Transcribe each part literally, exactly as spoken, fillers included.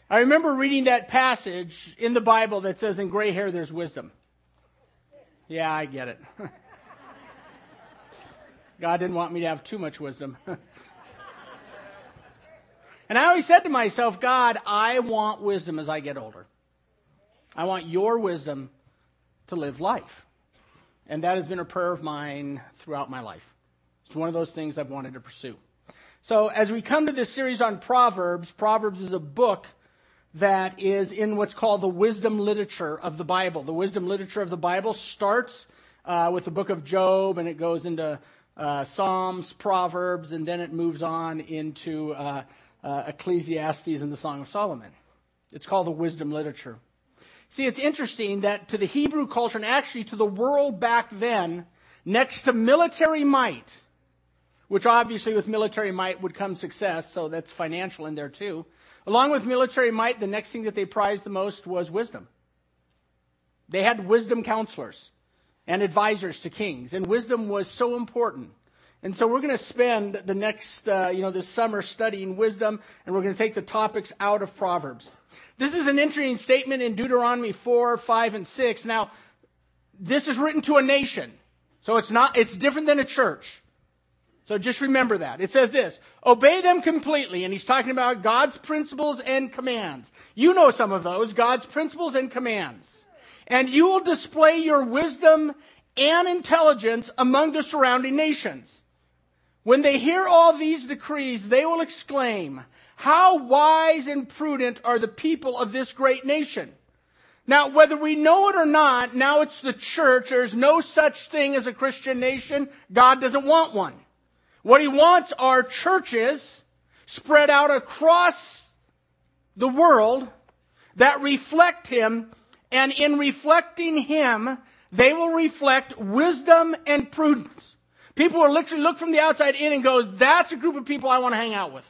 I remember reading that passage in the Bible that says, in gray hair there's wisdom. Yeah, I get it. God didn't want me to have too much wisdom. And I always said to myself, God, I want wisdom as I get older. I want your wisdom to live life. And that has been a prayer of mine throughout my life. It's one of those things I've wanted to pursue. So as we come to this series on Proverbs, Proverbs is a book that is in what's called the wisdom literature of the Bible. The wisdom literature of the Bible starts uh, with the book of Job, and it goes into uh, Psalms, Proverbs, and then it moves on into uh, uh, Ecclesiastes and the Song of Solomon. It's called the wisdom literature. See, it's interesting that to the Hebrew culture, and actually to the world back then, next to military might, which obviously with military might would come success, so that's financial in there too. Along with military might, the next thing that they prized the most was wisdom. They had wisdom counselors and advisors to kings, and wisdom was so important. And so we're going to spend the next, uh, you know, this summer studying wisdom, and we're going to take the topics out of Proverbs. This is an interesting statement in Deuteronomy four, five, and six. Now, this is written to a nation, so it's not, it's different than a church. So just remember that. It says this, obey them completely. And he's talking about God's principles and commands. You know some of those, God's principles and commands. And you will display your wisdom and intelligence among the surrounding nations. When they hear all these decrees, they will exclaim, how wise and prudent are the people of this great nation. Now, whether we know it or not, now it's the church. There's no such thing as a Christian nation. God doesn't want one. What he wants are churches spread out across the world that reflect him, and in reflecting him, they will reflect wisdom and prudence. People will literally look from the outside in and go, that's a group of people I want to hang out with.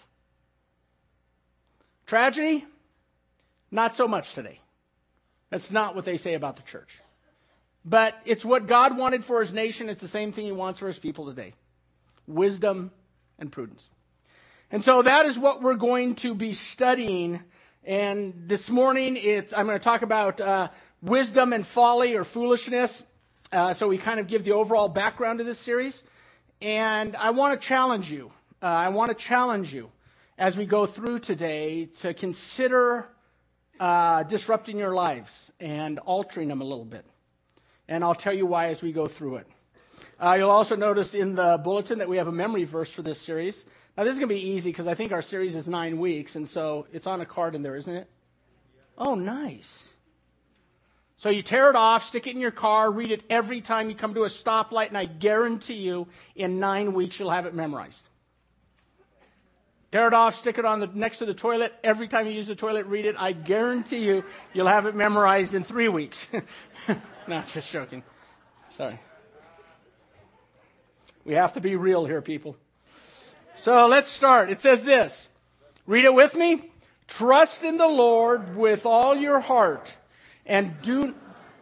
Tragedy? Not so much today. That's not what they say about the church. But it's what God wanted for his nation. It's the same thing he wants for his people today. Wisdom and prudence. And so that is what we're going to be studying. And this morning, it's I'm going to talk about uh, wisdom and folly or foolishness. Uh, so we kind of give the overall background to this series. And I want to challenge you. Uh, I want to challenge you as we go through today to consider uh, disrupting your lives and altering them a little bit. And I'll tell you why as we go through it. Uh, you'll also notice in the bulletin that we have a memory verse for this series. Now, this is going to be easy because I think our series is nine weeks, and so it's on a card in there, isn't it? Oh, nice. So you tear it off, stick it in your car, read it every time you come to a stoplight, and I guarantee you in nine weeks you'll have it memorized. Tear it off, stick it on the next to the toilet. Every time you use the toilet, read it. I guarantee you you'll have it memorized in three weeks. No, just joking. Sorry. We have to be real here, people. So let's start. It says this. Read it with me. Trust in the Lord with all your heart and do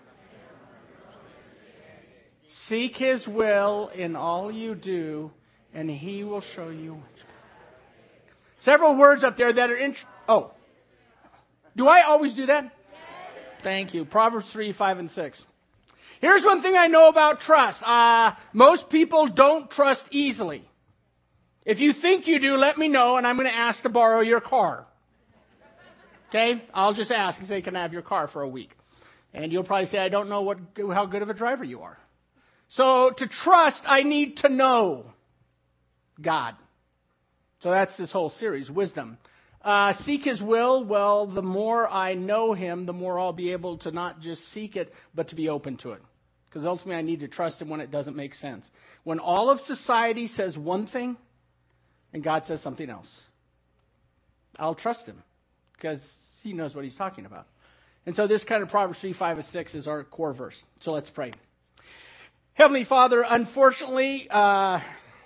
seek his will in all you do, and he will show you. Several words up there that are in. Oh, do I always do that? Thank you. Proverbs three, five, and six. Here's one thing I know about trust. Uh, most people don't trust easily. If you think you do, let me know, and I'm going to ask to borrow your car. Okay? I'll just ask and say, can I have your car for a week? And you'll probably say, I don't know what how good of a driver you are. So to trust, I need to know God. So that's this whole series, wisdom. Uh, seek his will. Well, the more I know him, the more I'll be able to not just seek it, but to be open to it. Because ultimately I need to trust him when it doesn't make sense. When all of society says one thing and God says something else, I'll trust him because he knows what he's talking about. And so this kind of Proverbs three, five, and six is our core verse. So let's pray. Heavenly Father, unfortunately, uh,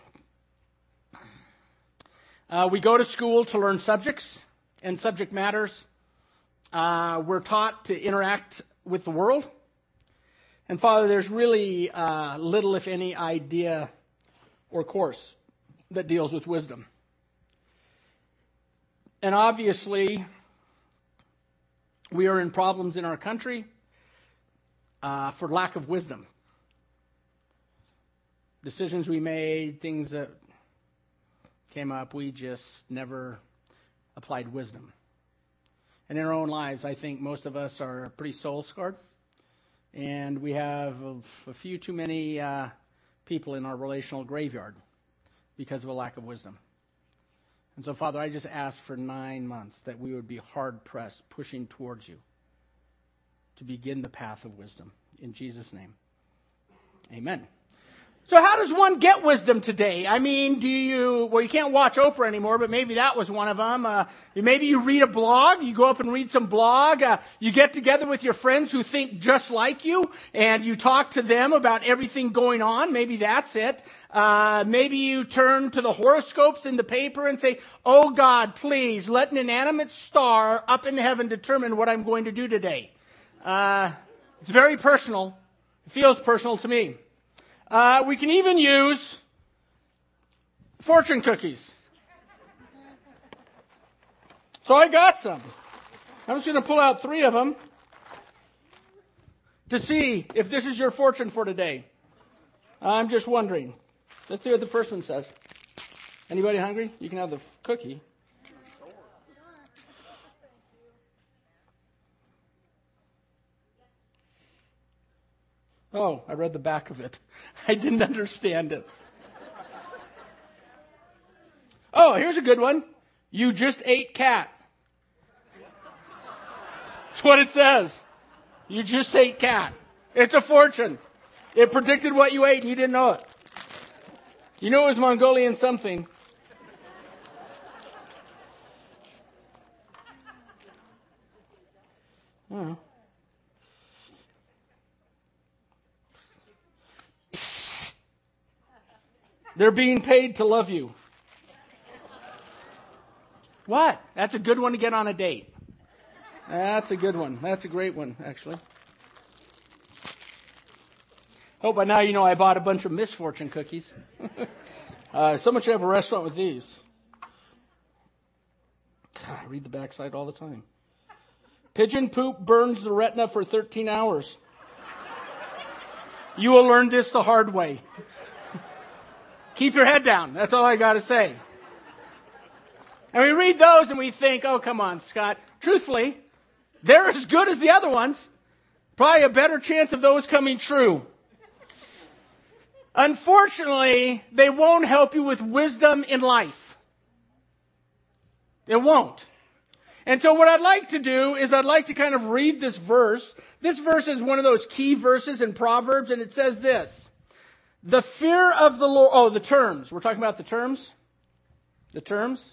uh, we go to school to learn subjects and subject matters. Uh, we're taught to interact with the world. And Father, there's really uh, little, if any, idea or course that deals with wisdom. And obviously, We are in problems in our country uh, for lack of wisdom. Decisions we made, things that came up, we just never applied wisdom. And in our own lives, I think most of us are pretty soul-scarred. And we have a, a few too many uh, people in our relational graveyard because of a lack of wisdom. And so, Father, I just ask for nine months that we would be hard-pressed, pushing towards you to begin the path of wisdom. In Jesus' name, amen. So how does one get wisdom today? I mean, do you, well, you can't watch Oprah anymore, but maybe that was one of them. Uh, maybe you read a blog, you go up and read some blog, uh, you get together with your friends who think just like you, and you talk to them about everything going on. Maybe that's it. Uh, maybe you turn to the horoscopes in the paper and say, oh God, please let an inanimate star up in heaven determine what I'm going to do today. Uh, it's very personal. It feels personal to me. Uh, we can even use fortune cookies. So I got some. I'm just going to pull out three of them to see if this is your fortune for today. I'm just wondering. Let's see what the first one says. Anybody hungry? You can have the cookie. Oh, I read the back of it. I didn't understand it. Oh, here's a good one. You just ate cat. That's what it says. You just ate cat. It's a fortune. It predicted what you ate and you didn't know it. You knew it was Mongolian something. Oh. They're being paid to love you. What? That's a good one to get on a date. That's a good one. That's a great one, actually. Oh, by now you know I bought a bunch of misfortune cookies. uh, someone should have a restaurant with these. God, I read the backside all the time. Pigeon poop burns the retina for thirteen hours. You will learn this the hard way. Keep your head down. That's all I got to say. And we read those and we think, oh, come on, Scott. Truthfully, they're as good as the other ones. Probably a better chance of those coming true. Unfortunately, they won't help you with wisdom in life. It won't. And so what I'd like to do is I'd like to kind of read this verse. This verse is one of those key verses in Proverbs, and it says this. The fear of the Lord, oh, the terms. We're talking about the terms? The terms?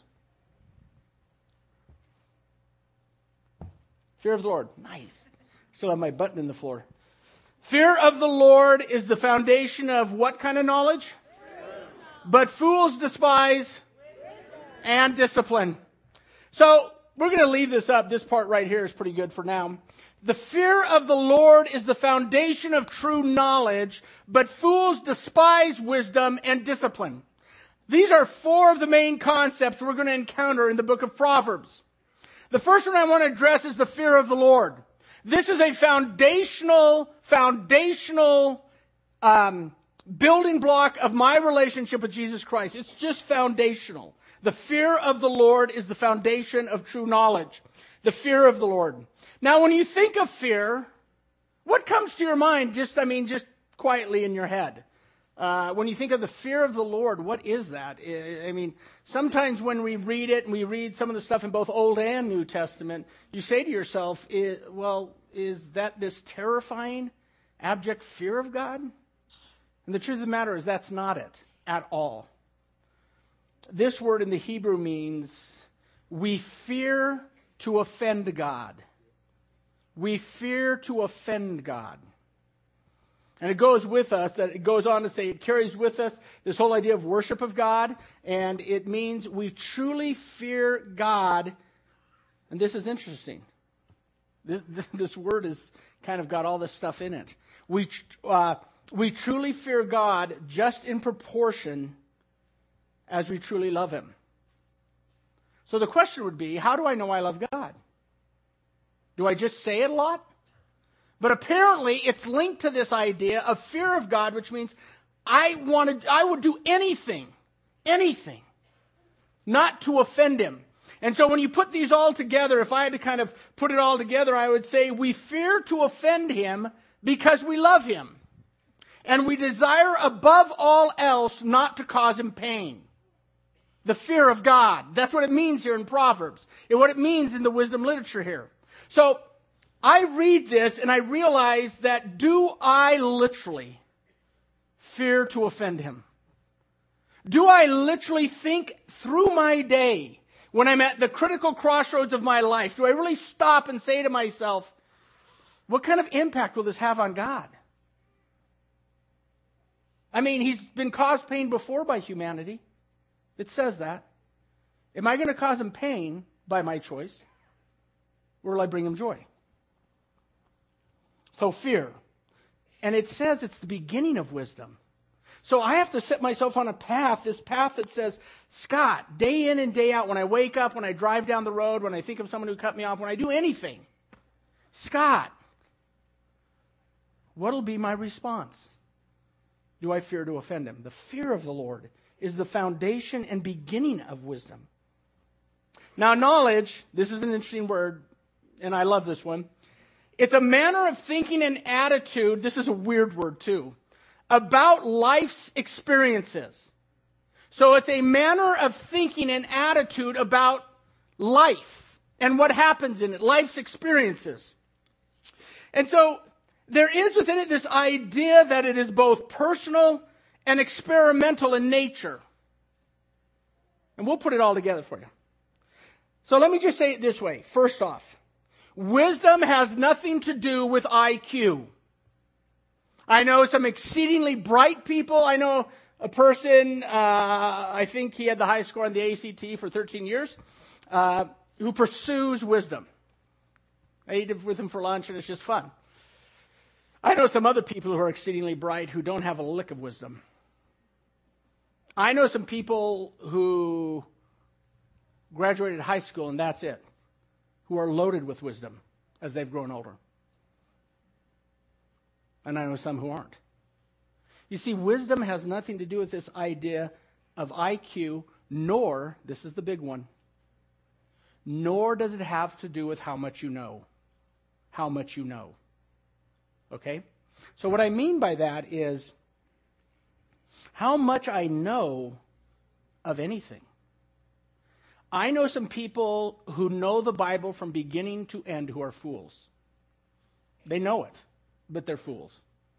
Fear of the Lord. Nice. Still have my button in the floor. Fear of the Lord is the foundation of what kind of knowledge? But fools despise and discipline. So we're going to leave this up. This part right here is pretty good for now. The fear of the Lord is the foundation of true knowledge, but fools despise wisdom and discipline. These are four of the main concepts we're going to encounter in the book of Proverbs. The first one I want to address is the fear of the Lord. This is a foundational, foundational um, building block of my relationship with Jesus Christ. It's just foundational. The fear of the Lord is the foundation of true knowledge. The fear of the Lord. Now, when you think of fear, what comes to your mind? Just, I mean, just quietly in your head. Uh, when you think of the fear of the Lord, what is that? I mean, sometimes when we read it and we read some of the stuff in both Old and New Testament, you say to yourself, well, is that this terrifying, abject fear of God? And the truth of the matter is that's not it at all. This word in the Hebrew means we fear to offend God. We fear to offend God. And it goes with us, that it goes on to say, it carries with us this whole idea of worship of God, and it means we truly fear God. And this is interesting. This, this word has kind of got all this stuff in it. We, uh, we truly fear God just in proportion as we truly love Him. So the question would be, how do I know I love God? Do I just say it a lot? But apparently it's linked to this idea of fear of God, which means I wanted, I would do anything, anything, not to offend him. And so when you put these all together, if I had to kind of put it all together, I would say we fear to offend him because we love him. And we desire above all else not to cause him pain. The fear of God. That's what it means here in Proverbs. And what it means in the wisdom literature here. So I read this and I realize that do I literally fear to offend him? Do I literally think through my day when I'm at the critical crossroads of my life? Do I really stop and say to myself, what kind of impact will this have on God? I mean, he's been caused pain before by humanity. It says that. Am I going to cause him pain by my choice? Or will I bring him joy? So fear. And it says it's the beginning of wisdom. So I have to set myself on a path, this path that says, Scott, day in and day out, when I wake up, when I drive down the road, when I think of someone who cut me off, when I do anything, Scott, what'll be my response? Do I fear to offend him? The fear of the Lord is the foundation and beginning of wisdom. Now, knowledge, this is an interesting word, and I love this one. It's a manner of thinking and attitude, this is a weird word too, about life's experiences. So it's a manner of thinking and attitude about life and what happens in it, life's experiences. And so there is within it this idea that it is both personal and experimental in nature. And we'll put it all together for you. So let me just say it this way. First off, wisdom has nothing to do with I Q. I know some exceedingly bright people. I know a person, uh, I think he had the highest score on the A C T for thirteen years, uh, who pursues wisdom. I ate with him for lunch and it's just fun. I know some other people who are exceedingly bright who don't have a lick of wisdom. I know some people who graduated high school and that's it, who are loaded with wisdom as they've grown older. And I know some who aren't. You see, wisdom has nothing to do with this idea of I Q, nor, this is the big one, nor does it have to do with how much you know. How much you know. Okay? So what I mean by that is how much I know of anything. I know some people who know the Bible from beginning to end who are fools. They know it, but they're fools.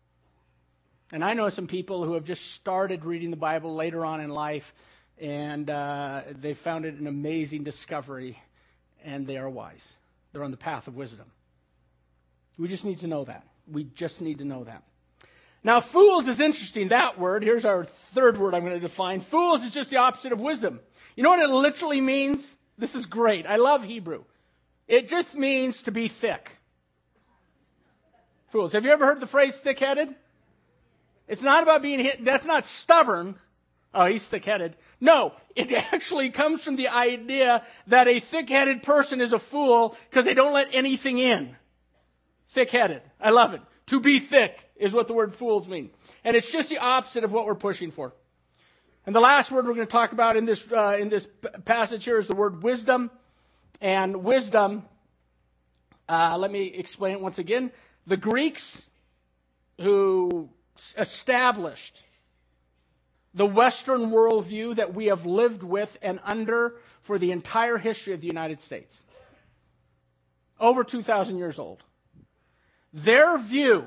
And I know some people who have just started reading the Bible later on in life, and uh, they found it an amazing discovery, and they are wise. They're on the path of wisdom. We just need to know that. We just need to know that. Now, fools is interesting, that word. Here's our third word I'm going to define. Fools is just the opposite of wisdom. You know what it literally means? This is great. I love Hebrew. It just means to be thick. Fools. Have you ever heard the phrase thick-headed? It's not about being hit. That's not stubborn. Oh, he's thick-headed. No, it actually comes from the idea that a thick-headed person is a fool because they don't let anything in. Thick-headed. I love it. To be thick is what the word fools mean. And it's just the opposite of what we're pushing for. And the last word we're going to talk about in this uh, in this passage here is the word wisdom. And wisdom, uh, let me explain it once again. The Greeks who established the Western worldview that we have lived with and under for the entire history of the United States. Over two thousand years old. Their view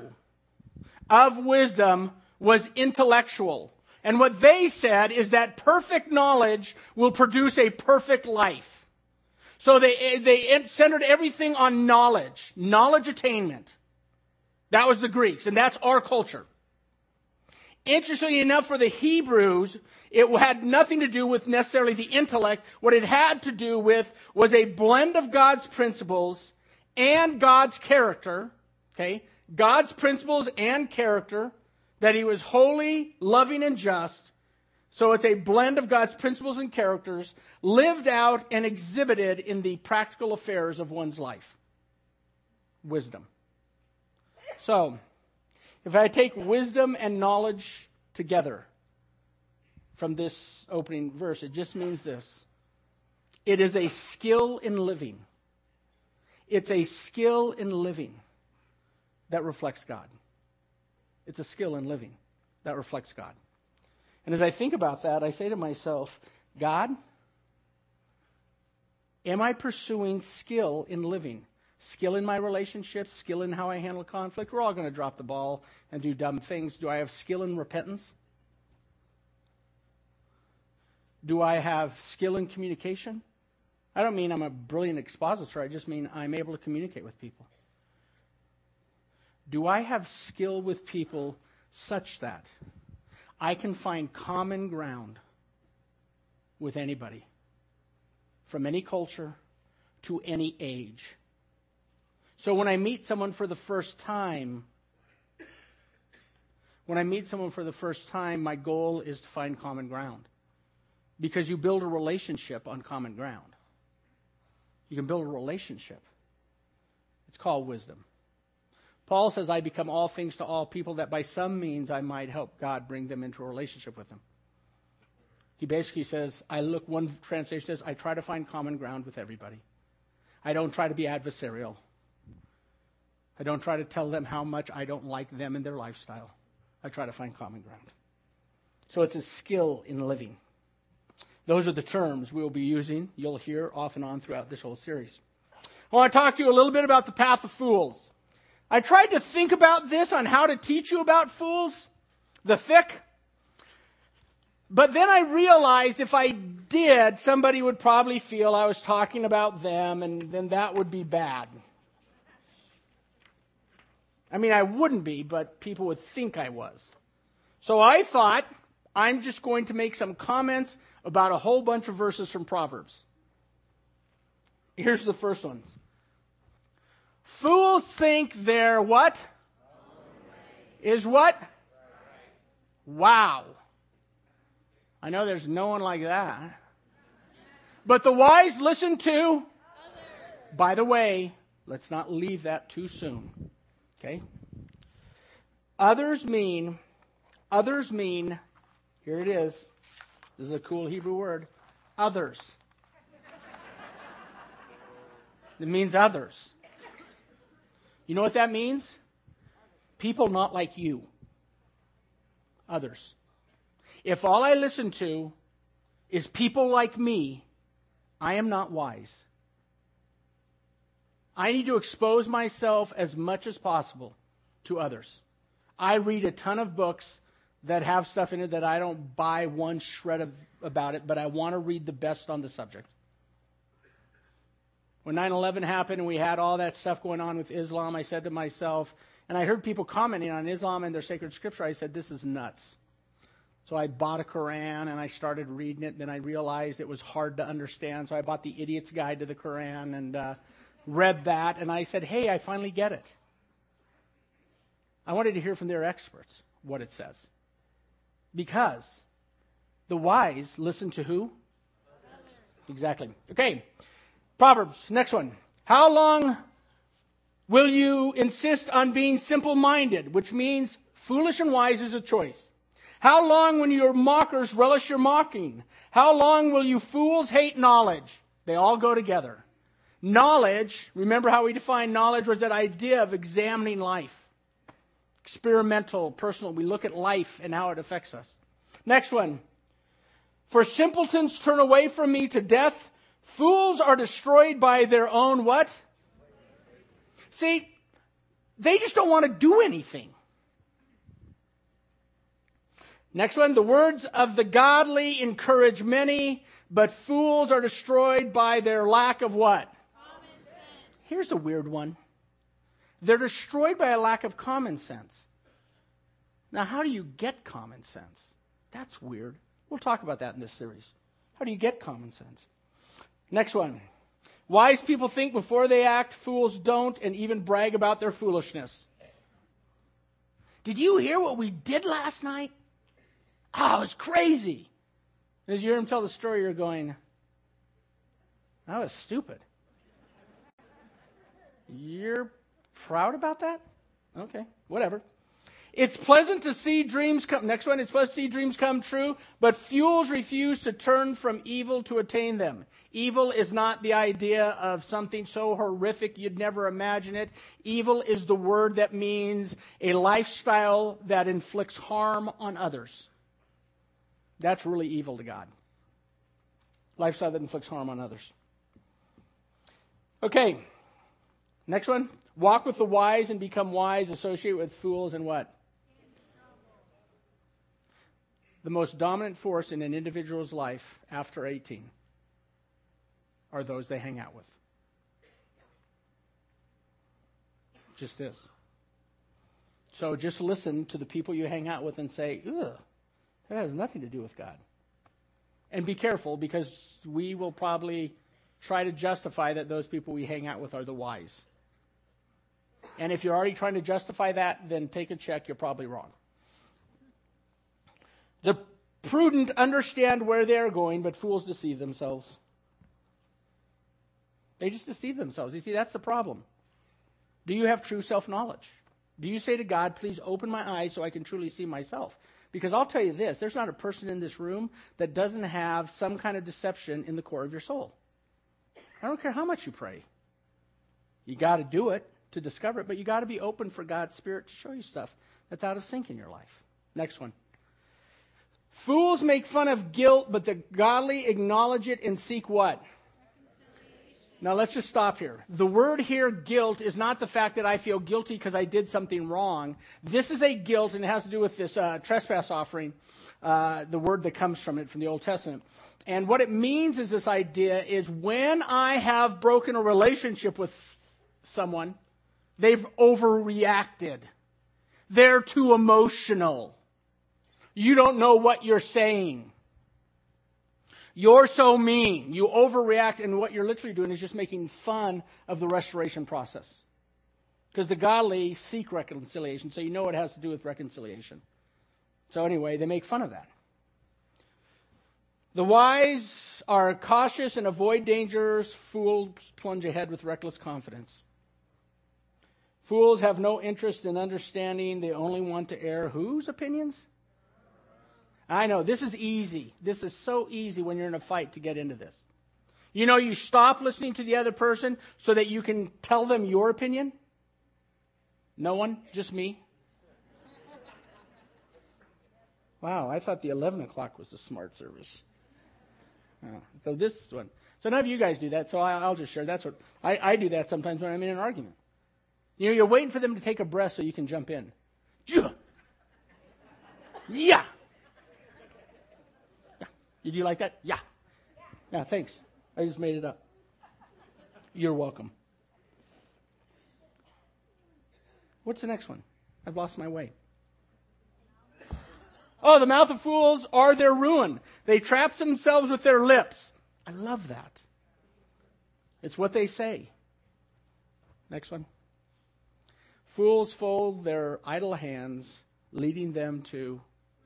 of wisdom was intellectual. And what they said is that perfect knowledge will produce a perfect life. So they, they centered everything on knowledge, knowledge attainment. That was the Greeks, and that's our culture. Interestingly enough, for the Hebrews, it had nothing to do with necessarily the intellect. What it had to do with was a blend of God's principles and God's character. Okay? God's principles and character, that he was holy, loving, and just. So it's a blend of God's principles and characters lived out and exhibited in the practical affairs of one's life. wisdom. So, if I take wisdom and knowledge together from this opening verse, it just means this. It is a skill in living. It's a skill in living that reflects God. It's a skill in living that reflects God. And as I think about that, I say to myself, God, am I pursuing skill in living? Skill in my relationships, skill in how I handle conflict. We're all going to drop the ball and do dumb things. Do I have skill in repentance? Do I have skill in communication? I don't mean I'm a brilliant expositor. I just mean I'm able to communicate with people. Do I have skill with people such that I can find common ground with anybody, from any culture to any age? So when I meet someone for the first time, when I meet someone for the first time, my goal is to find common ground. Because you build a relationship on common ground. You can build a relationship. It's called wisdom. Paul says, I become all things to all people that by some means I might help God bring them into a relationship with him. He basically says, I look, one translation says, I try to find common ground with everybody. I don't try to be adversarial. I don't try to tell them how much I don't like them and their lifestyle. I try to find common ground. So it's a skill in living. Those are the terms we will be using, you'll hear off and on throughout this whole series. I want to talk to you a little bit about the path of fools. I tried to think about this on how to teach you about fools, the thick. But then I realized if I did, somebody would probably feel I was talking about them, and then that would be bad. I mean, I wouldn't be, but people would think I was. So I thought, I'm just going to make some comments about a whole bunch of verses from Proverbs. Here's the first one. Fools think they're what? Is what? Wow. I know there's no one like that. But the wise listen to? By the way, let's not leave that too soon. Okay? Others mean, others mean, here it is. This is a cool Hebrew word. Others. It means others. You know what that means? People not like you. Others. If all I listen to is people like me, I am not wise. I need to expose myself as much as possible to others. I read a ton of books that have stuff in it that I don't buy one shred of about it, but I want to read the best on the subject. When nine eleven happened and we had all that stuff going on with Islam, I said to myself, and I heard people commenting on Islam and their sacred scripture, I said, this is nuts. So I bought a Quran and I started reading it. Then I realized it was hard to understand. So I bought the Idiot's Guide to the Quran and uh, read that. And I said, hey, I finally get it. I wanted to hear from their experts what it says. Because the wise listen to who? Exactly. Okay. Proverbs, next one. How long will you insist on being simple-minded, which means foolish and wise is a choice? How long will your mockers relish your mocking? How long will you fools hate knowledge? They all go together. Knowledge, remember how we defined knowledge was that idea of examining life. Experimental, personal. We look at life and how it affects us. Next one. For simpletons turn away from me to death. Fools are destroyed by their own what? See, they just don't want to do anything. Next one, the words of the godly encourage many, but fools are destroyed by their lack of what? Common sense. Here's a weird one. They're destroyed by a lack of common sense. Now, how do you get common sense? That's weird. We'll talk about that in this series. How do you get common sense? Next one. Wise people think before they act, fools don't, and even brag about their foolishness. Did you hear what we did last night? Oh, it was crazy. And as you hear him tell the story, you're going, that was stupid. You're proud about that? Okay, whatever. It's pleasant to see dreams come. Next one, it's pleasant to see dreams come true, but fools refuse to turn from evil to attain them. Evil is not the idea of something so horrific you'd never imagine it. Evil is the word that means a lifestyle that inflicts harm on others. That's really evil to God. Lifestyle that inflicts harm on others. Okay, next one. Walk with the wise and become wise. Associate with fools and what? The most dominant force in an individual's life after eighteen are those they hang out with. Just is. So just listen to the people you hang out with and say, ugh, that has nothing to do with God. And be careful, because we will probably try to justify that those people we hang out with are the wise. And if you're already trying to justify that, then take a check. You're probably wrong. The prudent understand where they are going, but fools deceive themselves. They just deceive themselves. You see, that's the problem. Do you have true self-knowledge? Do you say to God, please open my eyes so I can truly see myself? Because I'll tell you this, there's not a person in this room that doesn't have some kind of deception in the core of your soul. I don't care how much you pray. You got to do it to discover it, but you got to be open for God's Spirit to show you stuff that's out of sync in your life. Next one. Fools make fun of guilt, but the godly acknowledge it and seek what? Now let's just stop here. The word here, guilt, is not the fact that I feel guilty because I did something wrong. This is a guilt, and it has to do with this uh, trespass offering, uh, the word that comes from it, from the Old Testament. And what it means is this idea is when I have broken a relationship with someone, they've overreacted. They're too emotional. You don't know what you're saying. You're so mean. You overreact, and what you're literally doing is just making fun of the restoration process. Because the godly seek reconciliation, so you know it has to do with reconciliation. So anyway, they make fun of that. The wise are cautious and avoid dangers. Fools plunge ahead with reckless confidence. Fools have no interest in understanding. They only want to air whose opinions? I know, this is easy. This is so easy when you're in a fight to get into this. You know, you stop listening to the other person so that you can tell them your opinion. No one? Just me? Wow, I thought the eleven o'clock was the smart service. Oh, so this one. So none of you guys do that, so I, I'll just share. That's what I, I do that sometimes when I'm in an argument. You know, you're waiting for them to take a breath so you can jump in. Yeah. Yeah. Did you like that? Yeah. Yeah, thanks. I just made it up. You're welcome. What's the next one? I've lost my way. Oh, the mouth of fools are their ruin. They trap themselves with their lips. I love that. It's what they say. Next one. Fools fold their idle hands, leading them to...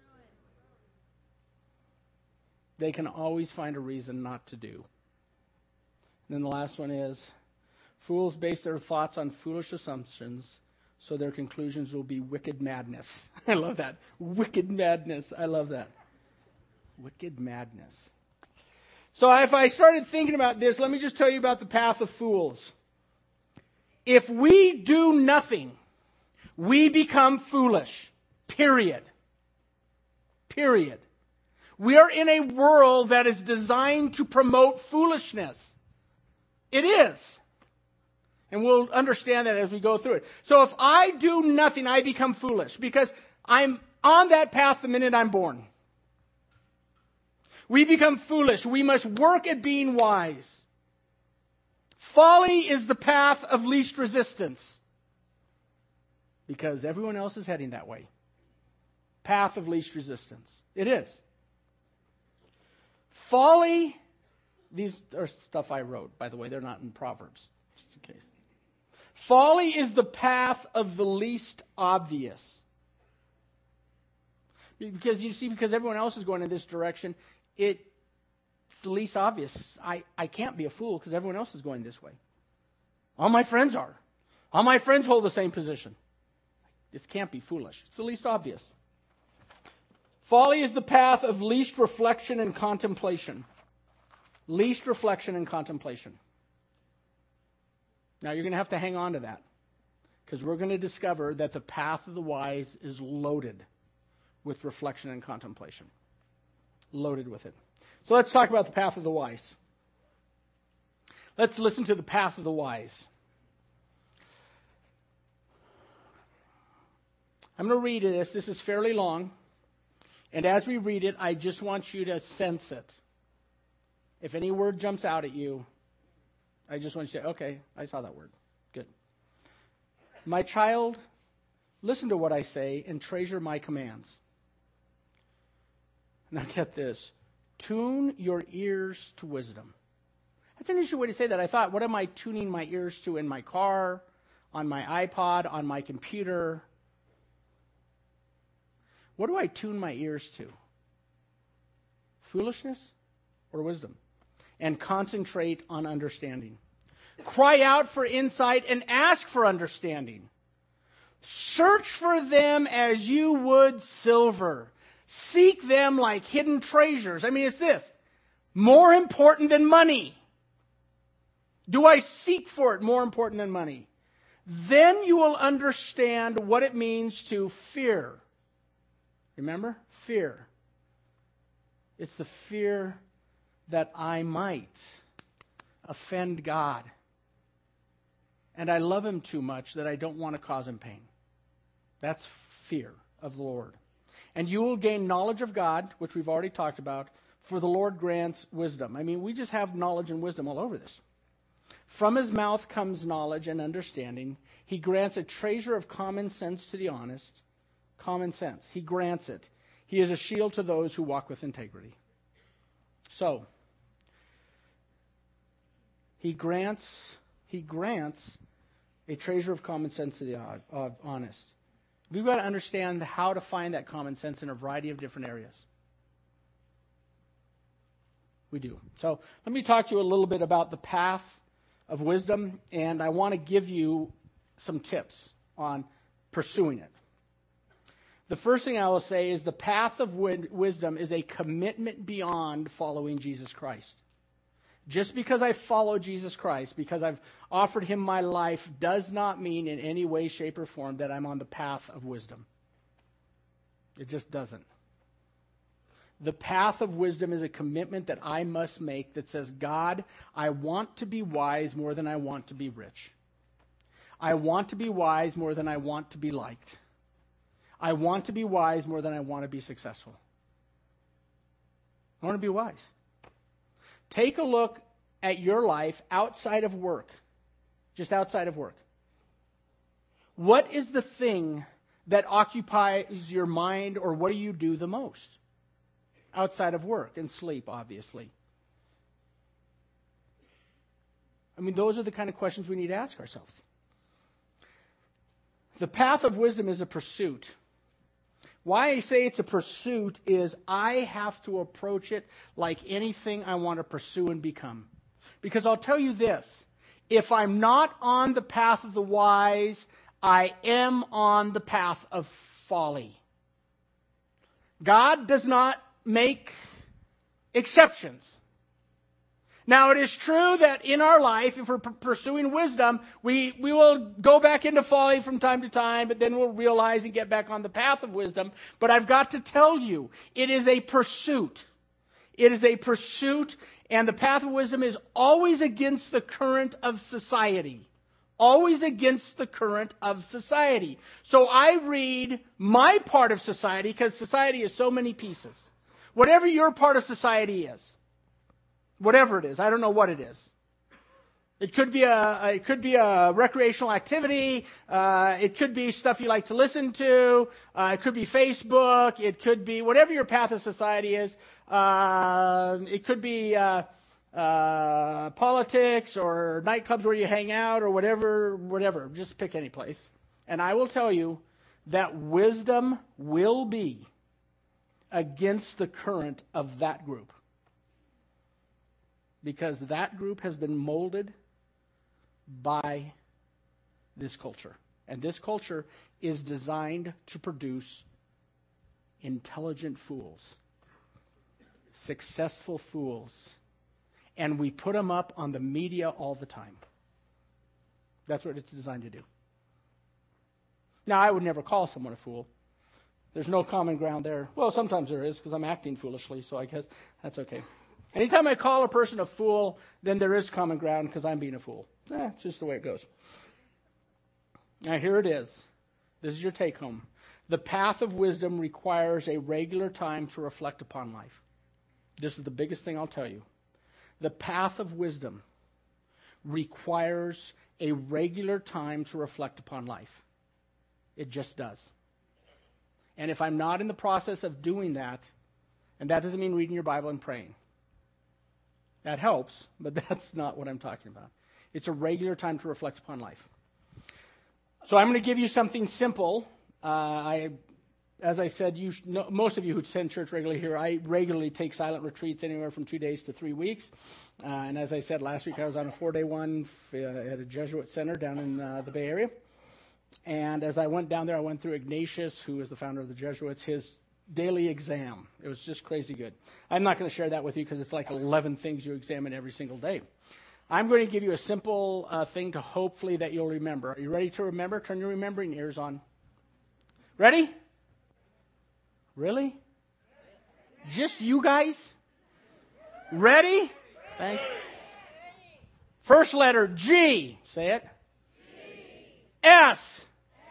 They can always find a reason not to do. And then the last one is, fools base their thoughts on foolish assumptions, so their conclusions will be wicked madness. I love that. Wicked madness. I love that. Wicked madness. So if I started thinking about this, let me just tell you about the path of fools. If we do nothing, we become foolish. Period. Period. We are in a world that is designed to promote foolishness. It is. And we'll understand that as we go through it. So if I do nothing, I become foolish because I'm on that path the minute I'm born. We become foolish. We must work at being wise. Folly is the path of least resistance because everyone else is heading that way. Path of least resistance. It is. Folly, these are stuff I wrote, by the way. They're not in Proverbs, just in case. Folly is the path of the least obvious. Because you see, because everyone else is going in this direction, it, it's the least obvious. I, I can't be a fool because everyone else is going this way. All my friends are. All my friends hold the same position. This can't be foolish. It's the least obvious. Folly is the path of least reflection and contemplation. Least reflection and contemplation. Now, you're going to have to hang on to that, because we're going to discover that the path of the wise is loaded with reflection and contemplation. Loaded with it. So let's talk about the path of the wise. Let's listen to the path of the wise. I'm going to read this. This is fairly long. And as we read it, I just want you to sense it. If any word jumps out at you, I just want you to say, okay, I saw that word. Good. My child, listen to what I say and treasure my commands. Now get this. Tune your ears to wisdom. That's an interesting way to say that. I thought, what am I tuning my ears to in my car, on my iPod, on my computer? What do I tune my ears to? Foolishness or wisdom? And concentrate on understanding. Cry out for insight and ask for understanding. Search for them as you would silver. Seek them like hidden treasures. I mean, it's this. More important than money. Do I seek for it more important than money? Then you will understand what it means to fear. Remember? Fear. It's the fear that I might offend God. And I love him too much that I don't want to cause him pain. That's fear of the Lord. And you will gain knowledge of God, which we've already talked about, for the Lord grants wisdom. I mean, we just have knowledge and wisdom all over this. From his mouth comes knowledge and understanding. He grants a treasure of common sense to the honest. Common sense. He grants it. He is a shield to those who walk with integrity. So, he grants, he grants a treasure of common sense to the uh, honest. We've got to understand how to find that common sense in a variety of different areas. We do. So, let me talk to you a little bit about the path of wisdom, and I want to give you some tips on pursuing it. The first thing I will say is the path of wisdom is a commitment beyond following Jesus Christ. Just because I follow Jesus Christ, because I've offered him my life, does not mean in any way, shape, or form that I'm on the path of wisdom. It just doesn't. The path of wisdom is a commitment that I must make that says, God, I want to be wise more than I want to be rich. I want to be wise more than I want to be liked. I want to be wise more than I want to be successful. I want to be wise. Take a look at your life outside of work, just outside of work. What is the thing that occupies your mind, or what do you do the most? Outside of work and sleep, obviously. I mean, those are the kind of questions we need to ask ourselves. The path of wisdom is a pursuit. Why I say it's a pursuit is I have to approach it like anything I want to pursue and become. Because I'll tell you this, if I'm not on the path of the wise, I am on the path of folly. God does not make exceptions. Now, it is true that in our life, if we're p- pursuing wisdom, we, we will go back into folly from time to time, but then we'll realize and get back on the path of wisdom. But I've got to tell you, it is a pursuit. It is a pursuit, and the path of wisdom is always against the current of society. Always against the current of society. So I read my part of society, because society is so many pieces. Whatever your part of society is. Whatever it is, I don't know what it is. It could be a it could be a recreational activity. Uh, it could be stuff you like to listen to. Uh, it could be Facebook. It could be whatever your path of society is. Uh, it could be uh, uh, politics or nightclubs where you hang out or whatever. Whatever. Just pick any place. And I will tell you that wisdom will be against the current of that group. Because that group has been molded by this culture. And this culture is designed to produce intelligent fools, successful fools. And we put them up on the media all the time. That's what it's designed to do. Now, I would never call someone a fool. There's no common ground there. Well, sometimes there is, because I'm acting foolishly, so I guess that's okay. Anytime I call a person a fool, then there is common ground, because I'm being a fool. Eh, it's just the way it goes. Now, here it is. This is your take home. The path of wisdom requires a regular time to reflect upon life. This is the biggest thing I'll tell you. The path of wisdom requires a regular time to reflect upon life. It just does. And if I'm not in the process of doing that, and that doesn't mean reading your Bible and praying. That helps, but that's not what I'm talking about. It's a regular time to reflect upon life. So I'm going to give you something simple. Uh, I, as I said, you know, most of you who attend church regularly here, I regularly take silent retreats anywhere from two days to three weeks. Uh, and as I said last week, I was on a four-day one f- uh, at a Jesuit center down in uh, the Bay Area. And as I went down there, I went through Ignatius, who is the founder of the Jesuits, his daily exam. It was just crazy good. I'm not going to share that with you because it's like eleven things you examine every single day. I'm going to give you a simple uh, thing to hopefully that you'll remember. Are you ready to remember? Turn your remembering ears on. Ready? Really? Just you guys? Ready? Thank you. First letter, G. Say it. S.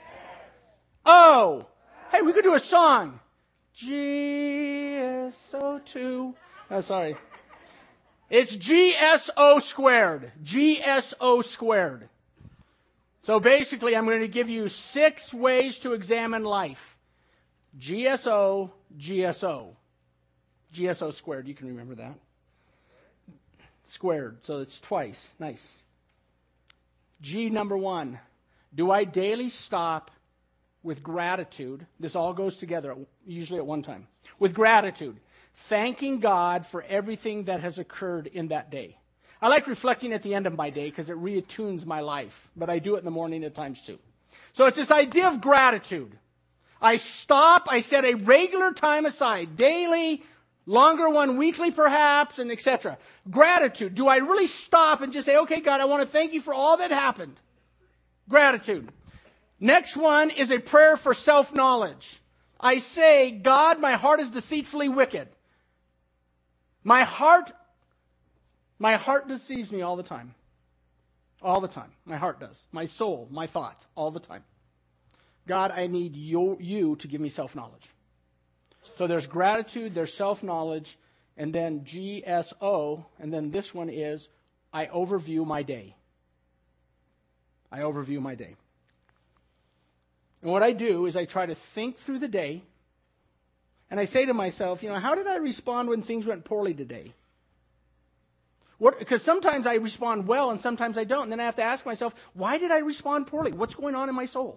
O. Hey, we could do a song. G S O two. Oh, sorry. It's G S O squared. G S O squared. So basically, I'm going to give you six ways to examine life. G S O, G S O. G S O squared. You can remember that. Squared. So it's twice. Nice. G number one. Do I daily stop with gratitude? This all goes together, usually at one time. With gratitude. Thanking God for everything that has occurred in that day. I like reflecting at the end of my day because it reattunes my life. But I do it in the morning at times too. So it's this idea of gratitude. I stop, I set a regular time aside, daily, longer one, weekly perhaps, and et cetera. Gratitude. Do I really stop and just say, okay, God, I want to thank you for all that happened? Gratitude. Next one is a prayer for self-knowledge. I say, God, my heart is deceitfully wicked. My heart, my heart deceives me all the time. All the time. My heart does. My soul, my thoughts, all the time. God, I need you, you to give me self-knowledge. So there's gratitude, there's self-knowledge, and then G S O, and then this one is, I overview my day. I overview my day. And what I do is I try to think through the day, and I say to myself, you know, how did I respond when things went poorly today? What? Because sometimes I respond well and sometimes I don't. And then I have to ask myself, why did I respond poorly? What's going on in my soul?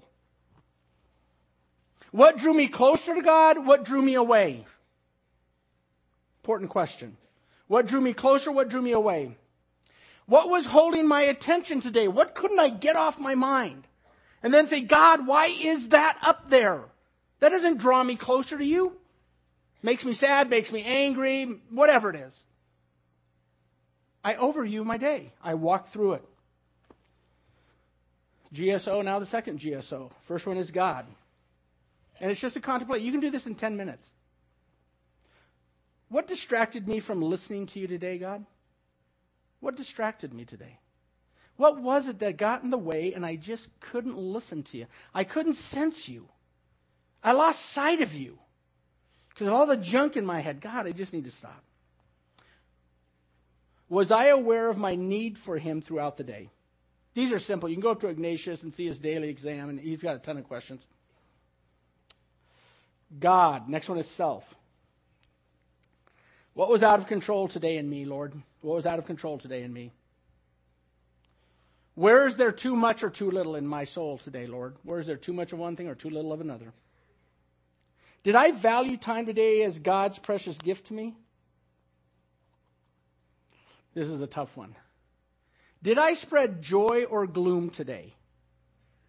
What drew me closer to God? What drew me away? Important question. What drew me closer? What drew me away? What was holding my attention today? What couldn't I get off my mind? And then say, God, why is that up there? That doesn't draw me closer to you. Makes me sad, makes me angry, whatever it is. I overview my day. I walk through it. G S O, now the second G S O. First one is God. And it's just a contemplate. You can do this in ten minutes. What distracted me from listening to you today, God? What distracted me today? What was it that got in the way and I just couldn't listen to you? I couldn't sense you. I lost sight of you because of all the junk in my head. God, I just need to stop. Was I aware of my need for him throughout the day? These are simple. You can go up to Ignatius and see his daily exam, and he's got a ton of questions. God. Next one is self. What was out of control today in me, Lord? What was out of control today in me? Where is there too much or too little in my soul today, Lord? Where is there too much of one thing or too little of another? Did I value time today as God's precious gift to me? This is a tough one. Did I spread joy or gloom today?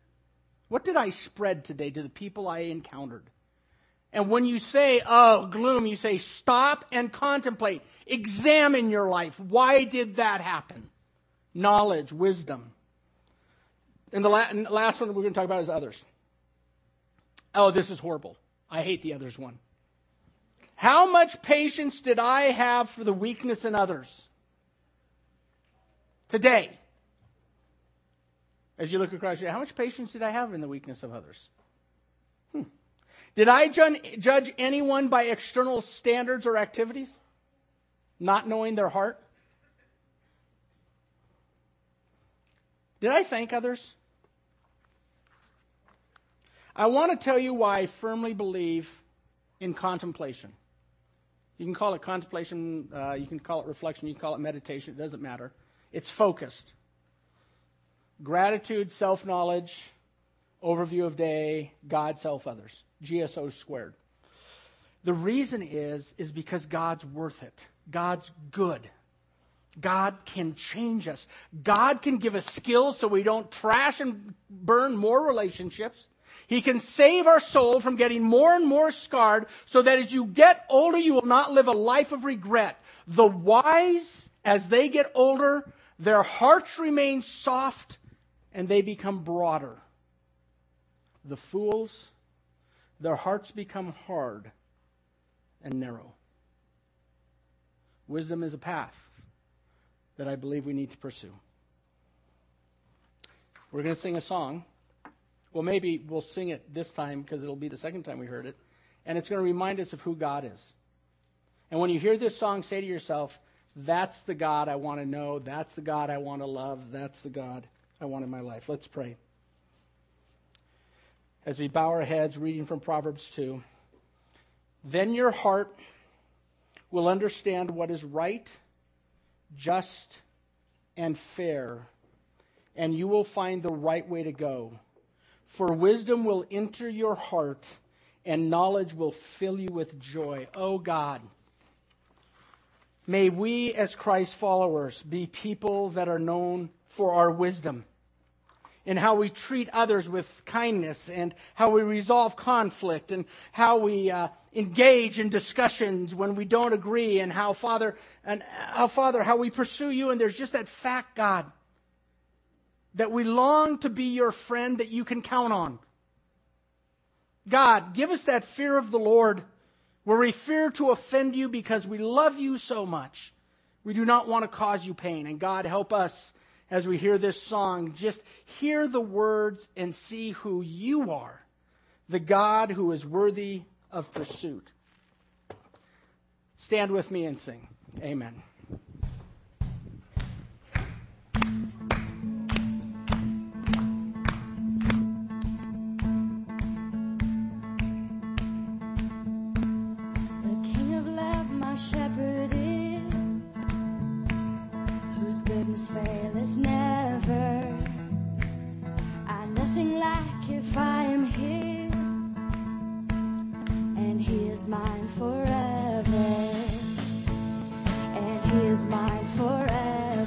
What did I spread today to the people I encountered? And when you say, oh, gloom, you say, stop and contemplate. Examine your life. Why did that happen? Knowledge, wisdom. And the la- and the last one we're going to talk about is others. Oh, this is horrible. I hate the others one. How much patience did I have for the weakness in others? Today. As you look across, how much patience did I have in the weakness of others? Hmm. Did I ju- judge anyone by external standards or activities? Not knowing their heart? Did I thank others? I want to tell you why I firmly believe in contemplation. You can call it contemplation, uh, you can call it reflection, you can call it meditation, it doesn't matter. It's focused. Gratitude, self-knowledge, overview of day, God, self, others. G S O squared. The reason is, is because God's worth it. God's good. God can change us. God can give us skills so we don't trash and burn more relationships. He can save our soul from getting more and more scarred so that as you get older, you will not live a life of regret. The wise, as they get older, their hearts remain soft and they become broader. The fools, their hearts become hard and narrow. Wisdom is a path that I believe we need to pursue. We're going to sing a song. Well, maybe we'll sing it this time because it'll be the second time we heard it. And it's going to remind us of who God is. And when you hear this song, say to yourself, that's the God I want to know. That's the God I want to love. That's the God I want in my life. Let's pray. As we bow our heads, reading from Proverbs two. Then your heart will understand what is right, just, and fair, and you will find the right way to go. For wisdom will enter your heart, and knowledge will fill you with joy. Oh God, may we as Christ followers be people that are known for our wisdom in how we treat others with kindness and how we resolve conflict and how we uh, engage in discussions when we don't agree and how, Father, and how, Father, how we pursue you. And there's just that fact, God, that we long to be your friend that you can count on. God, give us that fear of the Lord where we fear to offend you because we love you so much. We do not want to cause you pain. And God, help us as we hear this song, just hear the words and see who you are, the God who is worthy of pursuit. Stand with me and sing. Amen. Shepherd is, whose goodness faileth never. I'm nothing like if I am his, and he is mine forever, and he is mine forever.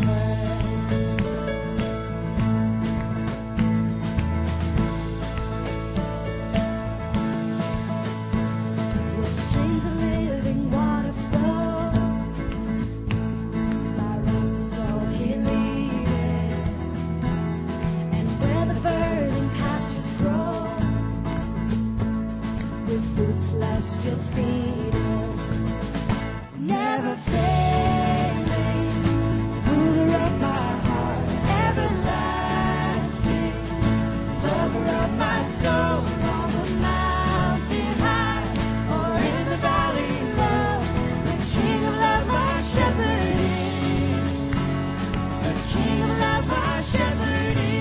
Celestial feeding, never failing, ruler of my heart, everlasting, lover of my soul, on the mountain high, or in the valley low, the King of love, my shepherd is, the King of love, my shepherd is.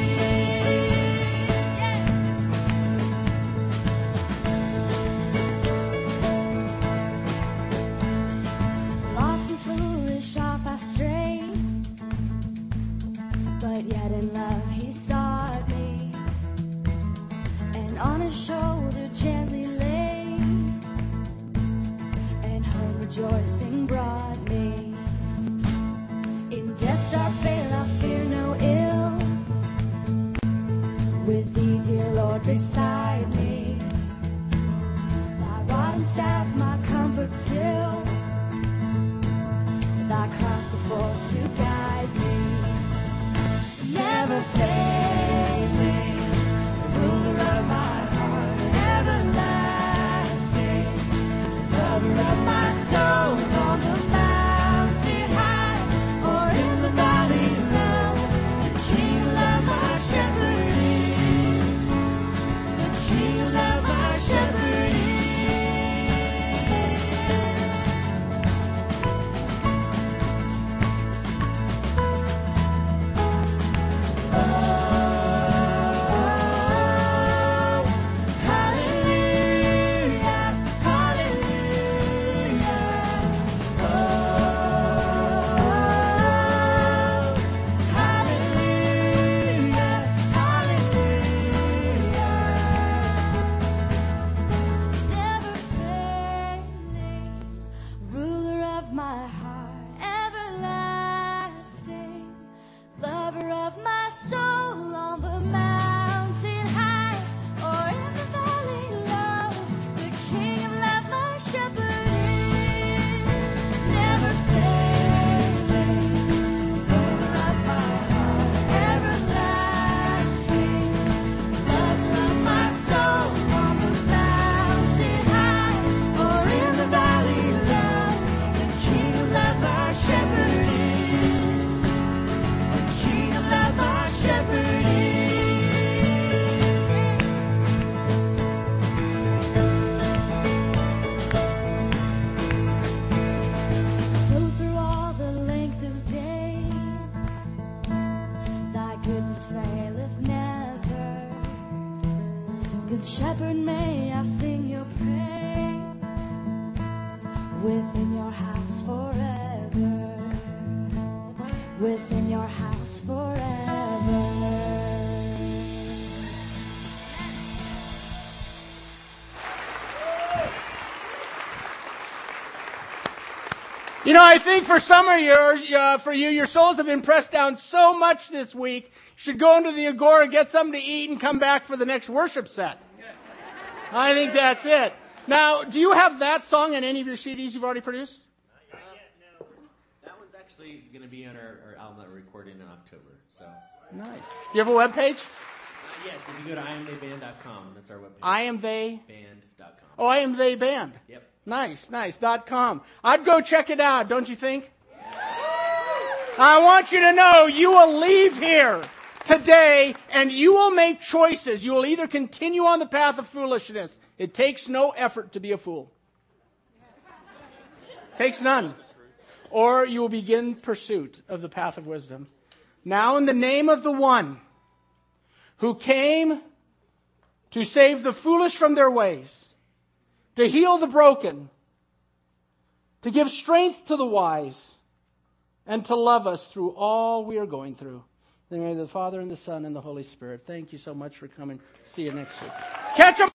But yet in love he sought me, and on his shoulder gently laid, and home rejoicing brought me. In death's dark veil I fear no ill, with thee, dear Lord, beside me. Thy rod and staff, my comfort still. Thy cross before to guide me. Never failing, ruler of my heart, everlasting, lover of my soul, on the mountain high or in the valley low, the King of love, my shepherding, the King of love, my shepherding. Good shepherd, may I sing your praise within your house forever, within your house forever. You know, I think for some of yours, uh, for you, your souls have been pressed down so much this week, you should go into the Agora, get something to eat, and come back for the next worship set. I think that's it. Now, do you have that song in any of your C Ds you've already produced? Not yet, no. That one's actually going to be on our, our album that we're recording in October. So. Nice. Do you have a webpage? Uh, yes, if you go to I am they band dot com, that's our webpage. I am they band dot com. Oh, I am they band. Yep. Nice, nice. Dot com. I'd go check it out, don't you think? I want you to know you will leave here today and you will make choices. You will either continue on the path of foolishness. It takes no effort to be a fool. Takes none. Or you will begin pursuit of the path of wisdom. Now in the name of the one who came to save the foolish from their ways, to heal the broken, to give strength to the wise, and to love us through all we are going through. In the name of the Father, and the Son, and the Holy Spirit. Thank you so much for coming. See you next week. Catch 'em